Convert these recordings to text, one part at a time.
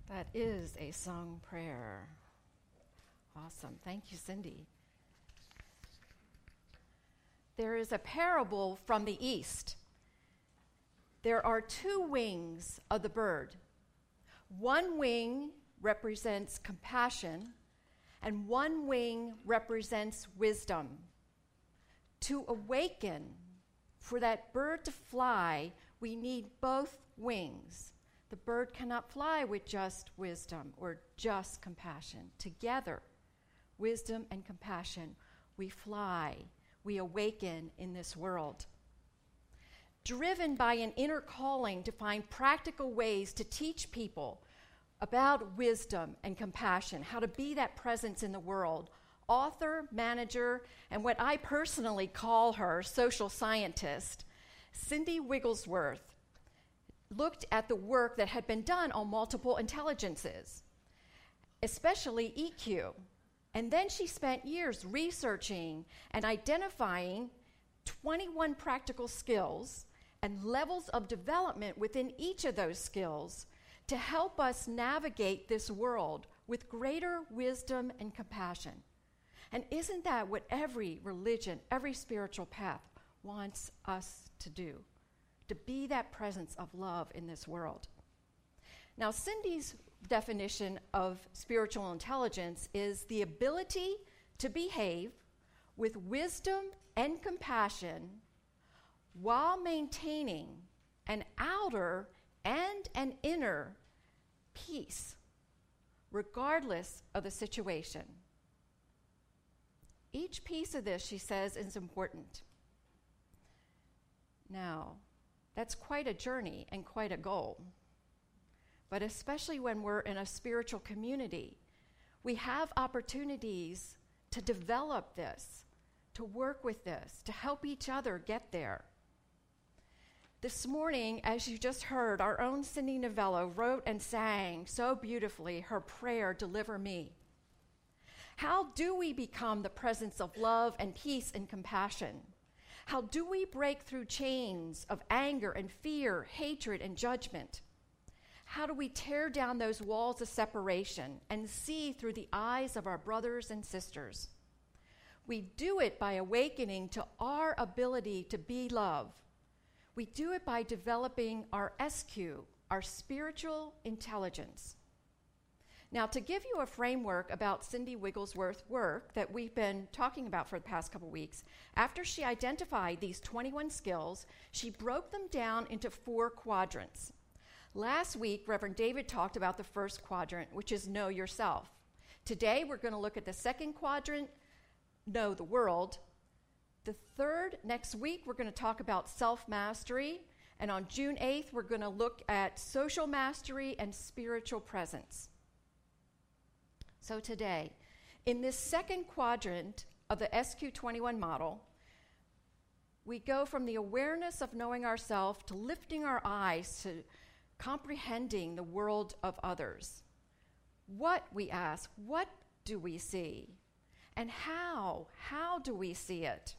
That is a sung prayer. Awesome. Thank you, Cindy. There is a parable from the East. There are two wings of the bird. One wing represents compassion, and one wing represents wisdom. To awaken, for that bird to fly, we need both wings. The bird cannot fly with just wisdom or just compassion. Together, wisdom and compassion, we fly, we awaken in this world. Driven by an inner calling to find practical ways to teach people about wisdom and compassion, how to be that presence in the world, author, manager, and what I personally call her social scientist, Cindy Wigglesworth, looked at the work that had been done on multiple intelligences, especially EQ. And then she spent years researching and identifying 21 practical skills and levels of development within each of those skills to help us navigate this world with greater wisdom and compassion. And isn't that what every religion, every spiritual path wants us to do? To be that presence of love in this world. Now, Cindy's definition of spiritual intelligence is the ability to behave with wisdom and compassion while maintaining an outer and an inner peace, regardless of the situation. Each piece of this, she says, is important. Now, that's quite a journey and quite a goal. But especially when we're in a spiritual community, we have opportunities to develop this, to work with this, to help each other get there. This morning, as you just heard, our own Cindy Novello wrote and sang so beautifully her prayer, "Deliver me." How do we become the presence of love and peace and compassion? How do we break through chains of anger and fear, hatred and judgment? How do we tear down those walls of separation and see through the eyes of our brothers and sisters? We do it by awakening to our ability to be love. We do it by developing our SQ, our spiritual intelligence. Now, to give you a framework about Cindy Wigglesworth's work that we've been talking about for the past couple weeks, after she identified these 21 skills, she broke them down into 4 quadrants. Last week, Reverend David talked about the first quadrant, which is know yourself. Today, we're going to look at the second quadrant, know the world. The third, next week, we're going to talk about self-mastery. And on June 8th, we're going to look at social mastery and spiritual presence. So today, in this second quadrant of the SQ21 model, we go from the awareness of knowing ourselves to lifting our eyes to comprehending the world of others. What, we ask, what do we see? And how do we see it?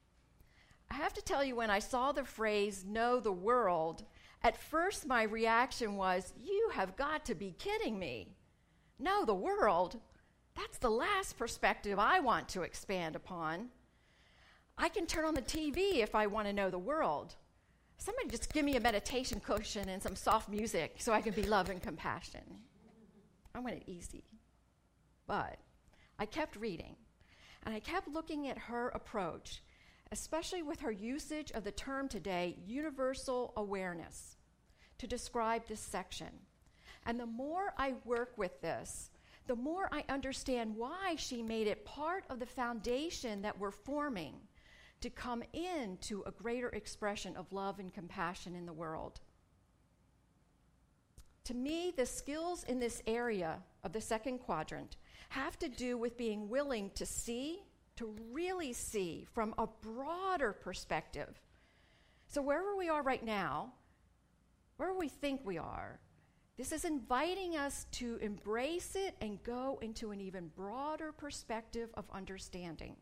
I have to tell you, when I saw the phrase, know the world, at first my reaction was, you have got to be kidding me. Know the world? That's the last perspective I want to expand upon. I can turn on the TV if I want to know the world. Somebody just give me a meditation cushion and some soft music so I can be love and compassion. I want it easy. But I kept reading, and I kept looking at her approach, especially with her usage of the term today, universal awareness, to describe this section. And the more I work with this, the more I understand why she made it part of the foundation that we're forming to come into a greater expression of love and compassion in the world. To me, the skills in this area of the second quadrant have to do with being willing to see, to really see from a broader perspective. So wherever we are right now, wherever we think we are, this is inviting us to embrace it and go into an even broader perspective of understanding.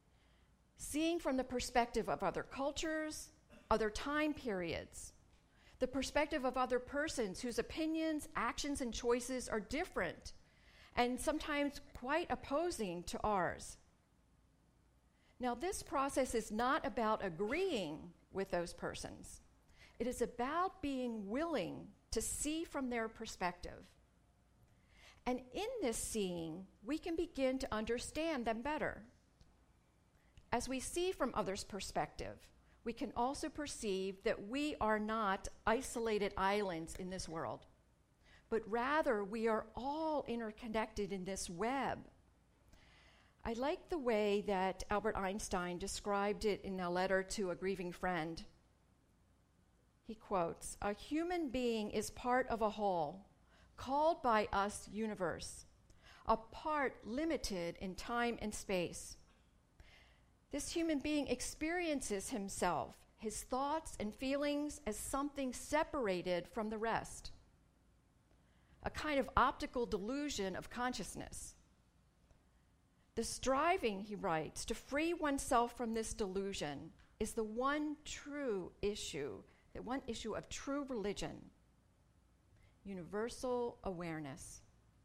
Seeing from the perspective of other cultures, other time periods, the perspective of other persons whose opinions, actions, and choices are different and sometimes quite opposing to ours. Now, this process is not about agreeing with those persons. It is about being willing to see from their perspective. And in this seeing, we can begin to understand them better. As we see from others' perspective, we can also perceive that we are not isolated islands in this world, but rather we are all interconnected in this web. I like the way that Albert Einstein described it in a letter to a grieving friend. He quotes, "A human being is part of a whole, called by us universe, a part limited in time and space. This human being experiences himself, his thoughts and feelings as something separated from the rest, a kind of optical delusion of consciousness. The striving," he writes, "to free oneself from this delusion is the one true issue, the one issue of true religion, universal awareness."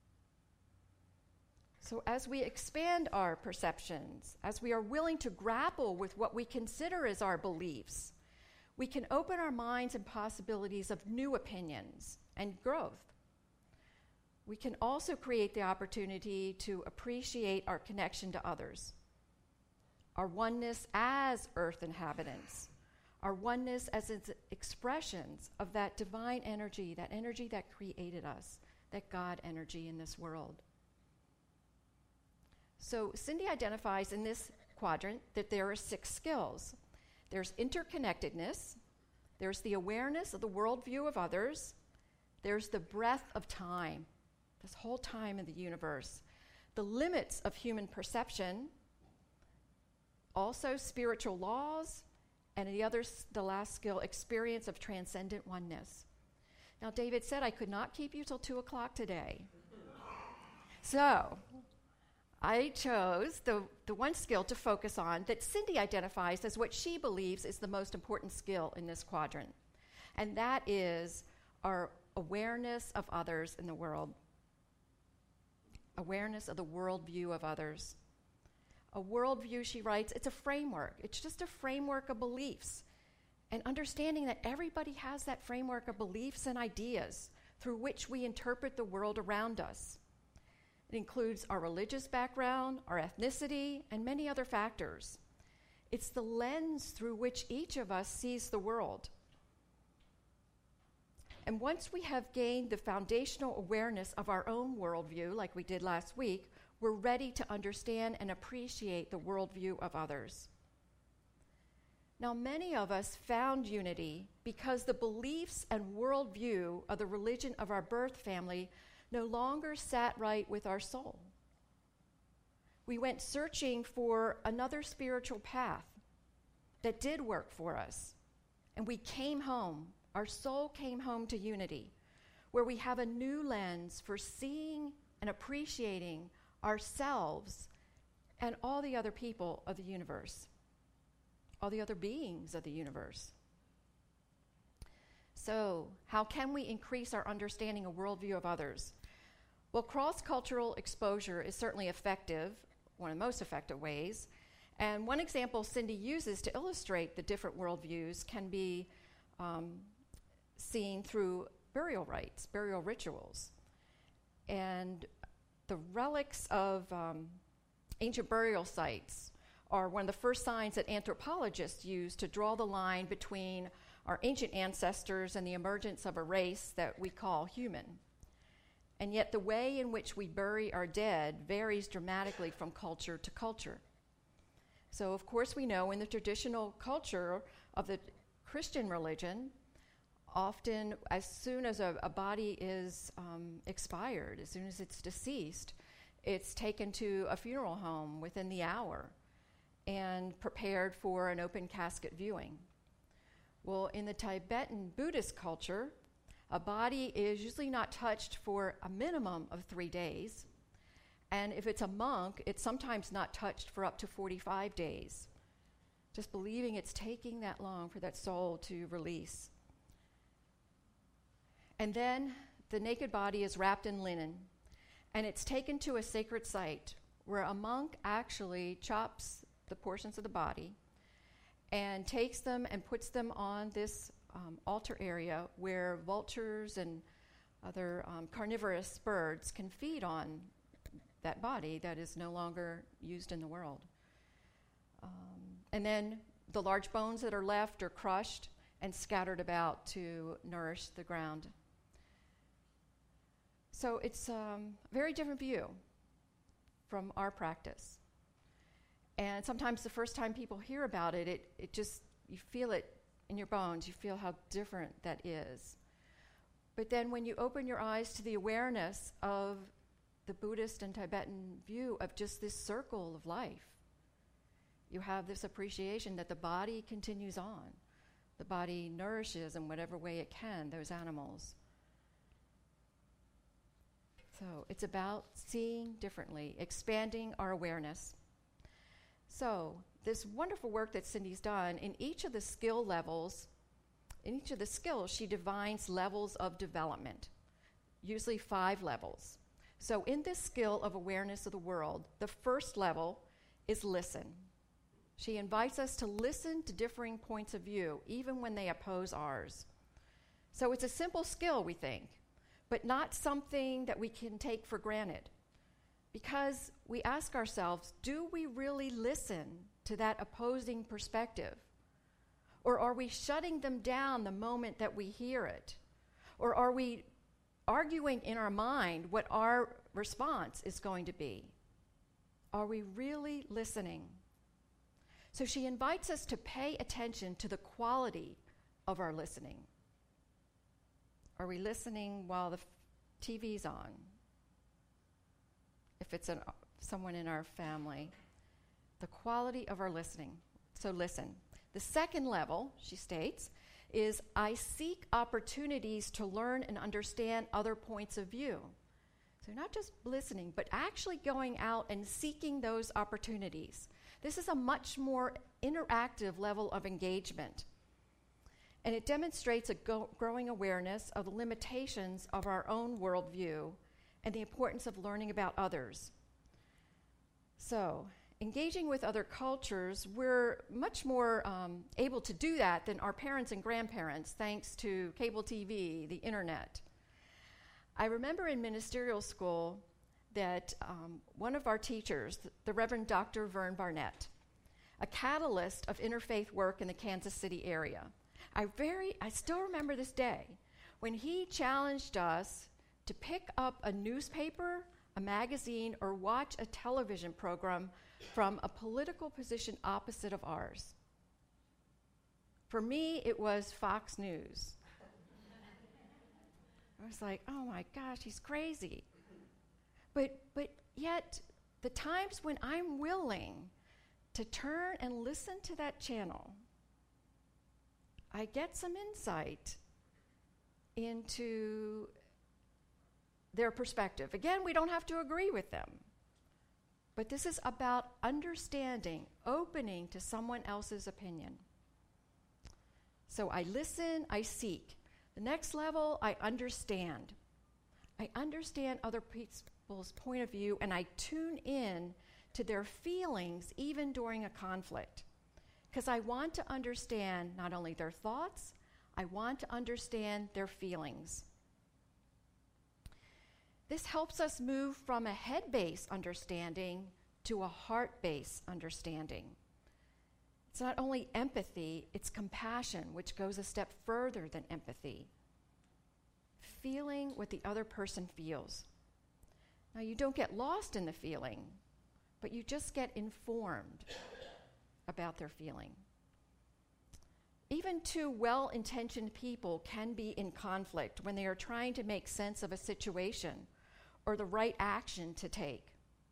So as we expand our perceptions, as we are willing to grapple with what we consider as our beliefs, we can open our minds and possibilities of new opinions and growth. We can also create the opportunity to appreciate our connection to others, our oneness as earth inhabitants, our oneness as its expressions of that divine energy that created us, that God energy in this world. So Cindy identifies in this quadrant that there are 6 skills. There's interconnectedness, there's the awareness of the worldview of others, there's the breadth of time, this whole time in the universe, the limits of human perception, also spiritual laws, and the last skill, experience of transcendent oneness. Now, David said I could not keep you till 2 o'clock today. So I chose the one skill to focus on that Cindy identifies as what she believes is the most important skill in this quadrant, and that is our awareness of others in the world. Awareness of the worldview of others. A worldview, she writes, it's a framework. It's just a framework of beliefs. And understanding that everybody has that framework of beliefs and ideas through which we interpret the world around us. It includes our religious background, our ethnicity, and many other factors. It's the lens through which each of us sees the world. And once we have gained the foundational awareness of our own worldview, like we did last week, we're ready to understand and appreciate the worldview of others. Now, many of us found unity because the beliefs and worldview of the religion of our birth family no longer sat right with our soul. We went searching for another spiritual path that did work for us, and we came home. Our soul came home to unity, where we have a new lens for seeing and appreciating ourselves and all the other people of the universe, all the other beings of the universe. So, how can we increase our understanding of worldview of others? Well, cross-cultural exposure is certainly effective, one of the most effective ways. And one example Cindy uses to illustrate the different worldviews can be seen through burial rites, burial rituals. And the relics of ancient burial sites are one of the first signs that anthropologists use to draw the line between our ancient ancestors and the emergence of a race that we call human. And yet the way in which we bury our dead varies dramatically from culture to culture. So, of course, we know in the traditional culture of the Christian religion, often as soon as a body is expired, as soon as it's deceased, it's taken to a funeral home within the hour and prepared for an open casket viewing. Well, in the Tibetan Buddhist culture, a body is usually not touched for a minimum of 3 days. And if it's a monk, it's sometimes not touched for up to 45 days. Just believing it's taking that long for that soul to release. And then the naked body is wrapped in linen, and it's taken to a sacred site where a monk actually chops the portions of the body and takes them and puts them on this altar area where vultures and other carnivorous birds can feed on that body that is no longer used in the world. And then the large bones that are left are crushed and scattered about to nourish the ground. So it's a very different view from our practice. And sometimes the first time people hear about it, it just, you feel it in your bones. You feel how different that is. But then when you open your eyes to the awareness of the Buddhist and Tibetan view of just this circle of life, you have this appreciation that the body continues on. The body nourishes in whatever way it can those animals. So it's about seeing differently, expanding our awareness. So this wonderful work that Cindy's done, in each of the skill levels, in each of the skills, she defines levels of development, usually 5 levels. So in this skill of awareness of the world, the first level is listen. She invites us to listen to differing points of view, even when they oppose ours. So it's a simple skill, we think, but not something that we can take for granted. Because we ask ourselves, do we really listen to that opposing perspective? Or are we shutting them down the moment that we hear it? Or are we arguing in our mind what our response is going to be? Are we really listening? So she invites us to pay attention to the quality of our listening. Are we listening while the TV's on? If it's someone in our family. The quality of our listening. So listen. The second level, she states, is I seek opportunities to learn and understand other points of view. So not just listening, but actually going out and seeking those opportunities. This is a much more interactive level of engagement. And it demonstrates a growing awareness of the limitations of our own worldview and the importance of learning about others. So, engaging with other cultures, we're much more able to do that than our parents and grandparents, thanks to cable TV, the internet. I remember in ministerial school that one of our teachers, the Reverend Dr. Vern Barnett, a catalyst of interfaith work in the Kansas City area. I still remember this day when he challenged us to pick up a newspaper, a magazine, or watch a television program from a political position opposite of ours. For me, it was Fox News. I was like, oh my gosh, he's crazy. But yet, the times when I'm willing to turn and listen to that channel, I get some insight into their perspective. Again, we don't have to agree with them. But this is about understanding, opening to someone else's opinion. So I listen, I seek. The next level, I understand. I understand other people's point of view, and I tune in to their feelings even during a conflict. Because I want to understand not only their thoughts, I want to understand their feelings. This helps us move from a head-based understanding to a heart-based understanding. It's not only empathy, it's compassion, which goes a step further than empathy. Feeling what the other person feels. Now, you don't get lost in the feeling, but you just get informed about their feeling. Even two well-intentioned people can be in conflict when they are trying to make sense of a situation or the right action to take.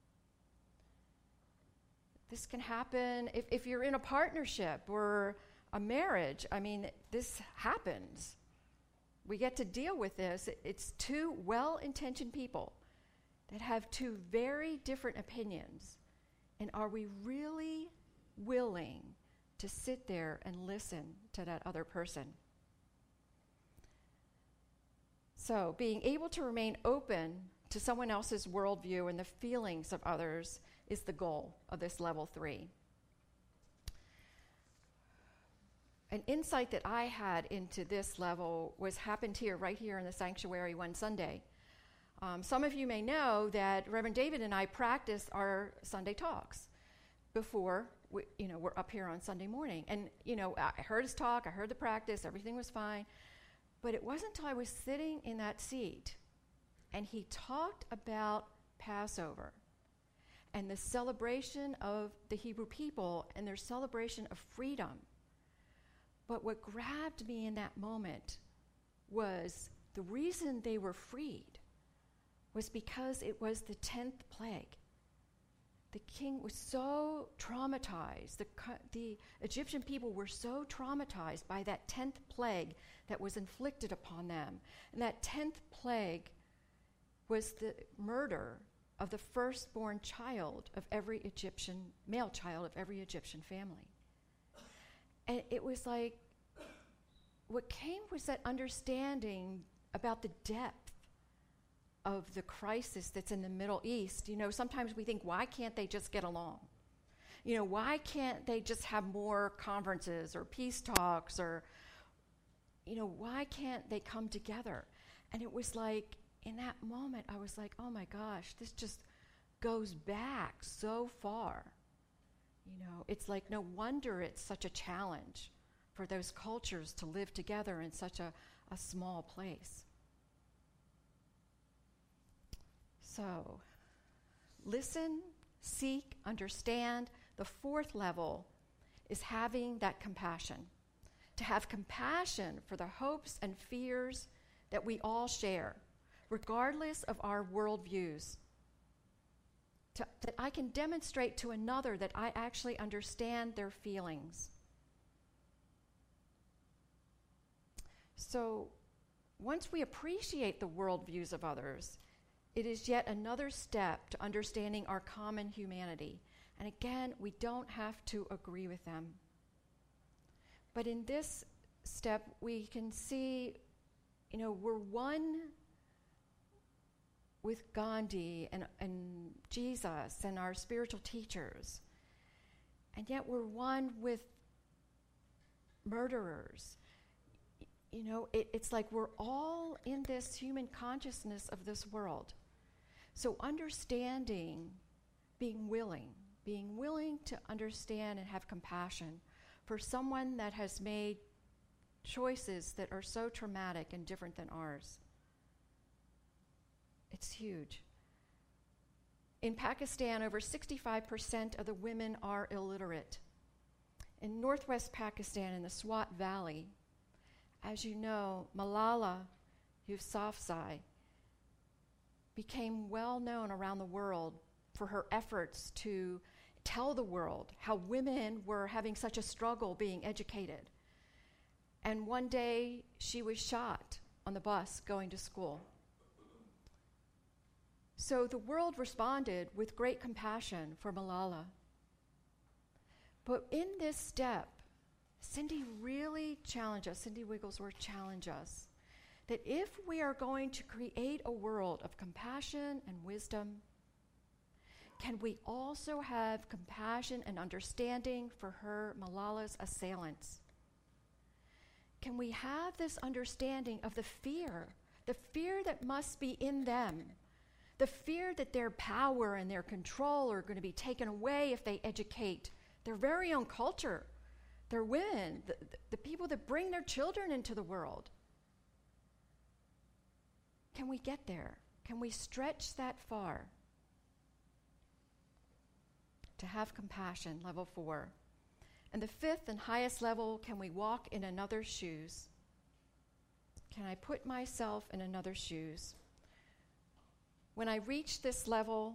This can happen if you're in a partnership or a marriage. I mean, this happens. We get to deal with this. It's two well-intentioned people that have two very different opinions. And are we really willing to sit there and listen to that other person? So, being able to remain open to someone else's worldview and the feelings of others is the goal of this level 3. An insight that I had into this level happened here, right here in the sanctuary one Sunday. Some of you may know that Reverend David and I practice our Sunday talks before we're up here on Sunday morning. And, I heard his talk, I heard the practice, everything was fine. But it wasn't until I was sitting in that seat and he talked about Passover and the celebration of the Hebrew people and their celebration of freedom. But what grabbed me in that moment was the reason they were freed was because it was the 10th plague. The king was so traumatized, the Egyptian people were so traumatized by that 10th plague that was inflicted upon them. And that 10th plague was the murder of the firstborn child of every Egyptian, male child of every Egyptian family. And it was like, what came was that understanding about the depth of the crisis that's in the Middle East. Sometimes we think, why can't they just get along? Why can't they just have more conferences or peace talks or, why can't they come together? And it was like, in that moment, I was like, oh my gosh, this just goes back so far. It's like, no wonder it's such a challenge for those cultures to live together in such a small place. So, listen, seek, understand. The 4th level is having that compassion. To have compassion for the hopes and fears that we all share, regardless of our worldviews. That I can demonstrate to another that I actually understand their feelings. So, once we appreciate the worldviews of others, it is yet another step to understanding our common humanity. And again, we don't have to agree with them. But in this step, we can see, we're one with Gandhi and Jesus and our spiritual teachers. And yet we're one with murderers. It's like we're all in this human consciousness of this world. So understanding, being willing to understand and have compassion for someone that has made choices that are so traumatic and different than ours. It's huge. In Pakistan, over 65% of the women are illiterate. In northwest Pakistan, in the Swat Valley, as you know, Malala Yousafzai became well known around the world for her efforts to tell the world how women were having such a struggle being educated. And one day she was shot on the bus going to school. So the world responded with great compassion for Malala. But in this step, Cindy Wigglesworth challenged us that if we are going to create a world of compassion and wisdom, can we also have compassion and understanding for Malala's assailants? Can we have this understanding of the fear that must be in them, the fear that their power and their control are going to be taken away if they educate their very own culture, their women, the people that bring their children into the world? Can we get there? Can we stretch that far? To have compassion, level 4. And the 5th and highest level, can we walk in another's shoes? Can I put myself in another's shoes? When I reach this level,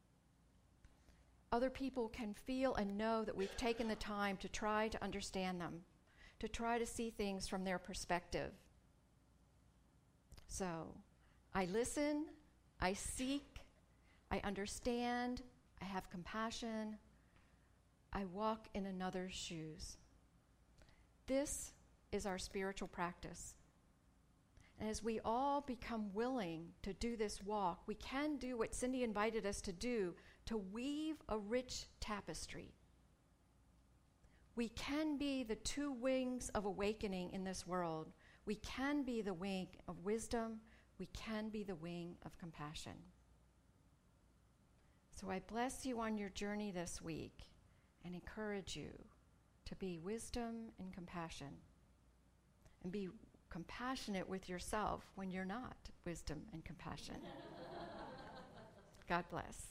other people can feel and know that we've taken the time to try to understand them, to try to see things from their perspective. So, I listen, I seek, I understand, I have compassion, I walk in another's shoes. This is our spiritual practice. And as we all become willing to do this walk, we can do what Cindy invited us to do, to weave a rich tapestry. We can be the two wings of awakening in this world. We can be the wing of wisdom. We can be the wing of compassion. So I bless you on your journey this week and encourage you to be wisdom and compassion. And be compassionate with yourself when you're not wisdom and compassion. God bless.